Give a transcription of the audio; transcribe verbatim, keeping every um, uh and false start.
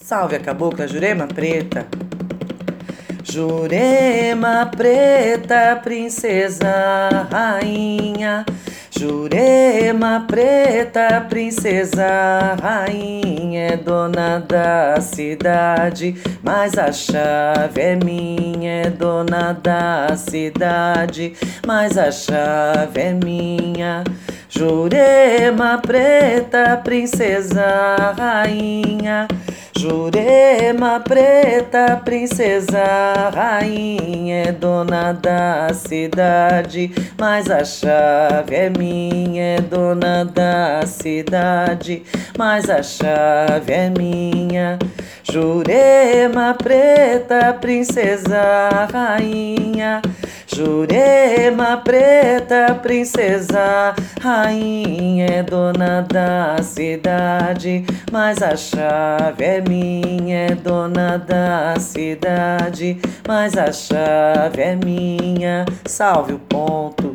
Salve a cabocla Jurema Preta. Jurema Preta, princesa, rainha. Jurema Preta, princesa, rainha, é dona da cidade, mas a chave é minha. É dona da cidade, mas a chave é minha. Jurema Preta, princesa, rainha. Jurema Preta, princesa, rainha, é dona da cidade, mas a chave é minha. É dona da cidade, mas a chave é minha. Jurema Preta, princesa, rainha. Jurema Preta, princesa, rainha, é dona da cidade, mas a chave é minha. É dona da cidade, mas a chave é minha. Salve o ponto.